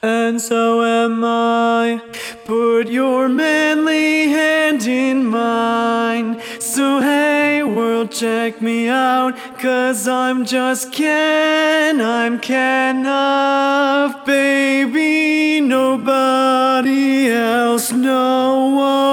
and so am I. Put your manly hand in mine. So hey world, check me out, 'cause I'm just I'm Ken of baby, nobody else, no one.